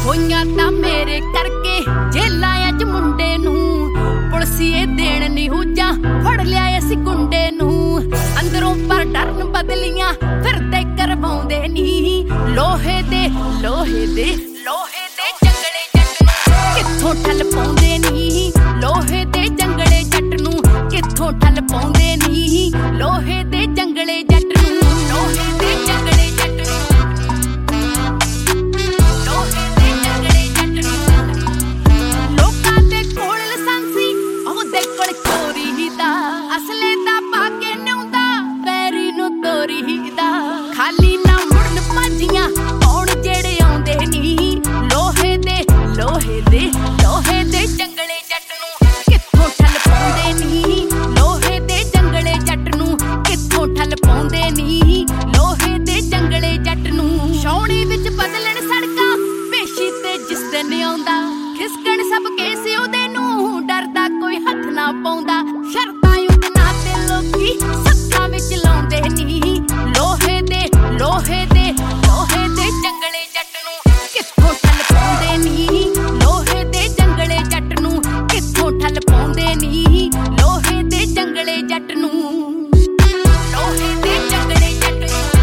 ਹੋਈਆਂ ਤਾਂ ਮੇਰੇ ਕਰਕੇ ਜੇਲਾਂ ਚ ਮੁੰਡੇ ਨੂੰ ਪੁਲਸੀਏ ਦੇਣ ਨਿਹੂਜਾਂ ਫੜ ਲਿਆ ਅਸੀਂ ਗੁੰਡੇ ਨੂੰ ਅੰਦਰੋਂ ਪਰ ਡਰਨ ਬਦਲੀਆਂ ਫਿਰਦੇ ਕਰਵਾਉਂਦੇ ਨੀ ਲੋਹੇ ਦੇ ਜੰਗਲੇ ਜੱਟ ਨੂੰ ਕਿੱਥੋਂ ਠੱਲ ਪਾਉਂਦੇ ਨੀ ਲੋਹੇ ਦੇ ਜੰਗਲੇ ਜੱਟ ਨੂੰ ਕਿੱਥੋਂ ਠੱਲ ਪਾਉਂਦੇ ਨੀ ਲੋਹੇ ਦੇ ਜੰਗਲੇ ਜੱਟ ਨੂੰ ਲੋਹੇ ਦੇ ਜੰਗਲੇ ਜੱਟ ਨੂੰ ਲੋਕਾਂ ਦੇ ਕੋਲ ਲਾਇਸੈਂਸੀ ਉਹਦੇ ਕੋਲ ਚੋਰੀ ਦਾ ਅਸਲੇ ਦਾ ਪਾ ਕੇ ਨਿਉਂਦਾ ਵੈਰੀ ਨੂੰ ਤੋਰੀ ਦਾ ਖਾਲੀ ਨਾ ਮੁੜਨ ਭਾਜੀਆਂ ਕੌਣ ਜਿਹੜੇ ਆਉਂਦੇ ਨੀ ਲੋਹੇ ਦੇ ਜੰਗਲੇ ਜੱਟ ਨੂੰ ਕਿੱਥੋਂ ਠੱਲ ਪਾਉਂਦੇ ਨੀ ਲੋਹੇ ਦੇ ਜੰਗਲੇ ਜੱਟ ਨੂੰ ਕਿੱਥੋਂ ਠੱਲ ਪਾਉਂਦੇ ਨੀ ਲੋਹੇ ਦੇ ਜੰਗਲੇ ਜੱਟ ਨੂੰ ਛਾਉਣੀ ਵਿੱਚ ਬਦਲਣ ਸੜਕਾਂ ਪੇਸ਼ੀ ਤੇ ਜਿਸ ਦਿਨ ਆਉਂਦਾ ਖਿਸਕਣ ਸਭ ਕੇਸ ਉਹਦੇ ਨੂੰ ਡਰਦਾ ਕੋਈ ਹੱਥ ਨਾ ਪਾਉਂਦਾ ਸ਼ਰਤਾਂ ਉਡਣਾ ਤੇ ਲੋਕੀ ਸੱਥਾਂ ਵਿੱਚ ਲਾਉਂਦੇ ਨੀ ਲੋਹੇ ਦੇ ਜੰਗਲੇ ਜੱਟ ਨੂੰ ਕਿੱਥੋਂ ਠੱਲ ਪਾਉਂਦੇ ਨੀ ਲੋਹੇ ਦੇ ਜੰਗਲੇ ਜੱਟ ਨੂੰ ਕਿੱਥੋਂ ਠੱਲ ਪਾਉਂਦੇ ਨੀ ਲੋਹੇ ਦੇ ਜੰਗਲੇ ਜੱਟ ਨੂੰ ਲੋਹੇ ਦੇ ਜੰਗਲੇ ਜੱਟ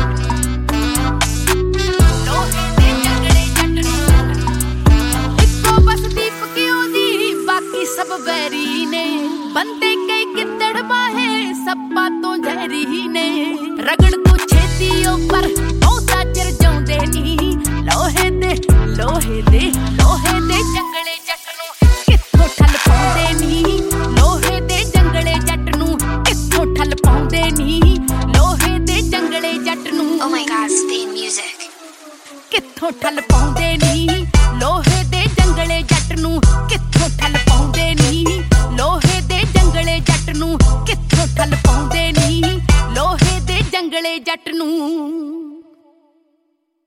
ਨੂੰ ਇੱਕੋ ਬਸ ਦੀਪਕ ਉਹਦੀ ਬਾਕੀ ਸਭ ਵੈਰੀ ਨੇ ਬੰਦੇ ਕਈ ਗਿੱਦੜ ਬਾਹੇ ਸੱਪਾਂ ਤੋਂ ਜ਼ਹਿਰੀ ਨੇ ਰਗੜ ਤੋਂ ਛੇਤੀ ਉੱਪਰ ਬਹੁਤਾ ਚਿਰ ਜਾਉਂਦੇ ਨੀ ਲੋਹੇ ਦੇ ਜੰਗਲੇ ਜੱਟ ਨੂੰ ਕਿੱਥੋਂ ਠੱਲ ਪਾਉਂਦੇ ਨੀ ਲੋਹੇ ਦੇ ਜੰਗਲੇ ਜੱਟ ਨੂੰ ਕਿੱਥੋਂ ਠੱਲ ਪਾਉਂਦੇ ਨੀ ਲੋਹੇ ਦੇ ਜੰਗਲੇ ਜੱਟ ਨੂੰ Oh my God, Spain music. ਕਿੱਥੋਂ ਠੱਲ ਪਾਉਂਦੇ ਨੀ ਲੋਹੇ ਦੇ ਜੰਗਲੇ ਜੱਟ ਨੂੰ ਕਿੱਥੋਂ ਠੱਲ ਪਾਉਂਦੇ ਨੀ ਲੋਹੇ ਦੇ ਜੰਗਲੇ ਜੱਟ ਨੂੰ ਕਿੱਥੋਂ ਠੱਲ ਪਾਉਂਦੇ ਨੀ ਲੋਹੇ ਦੇ ਜੰਗਲੇ ਜੱਟ ਨੂੰ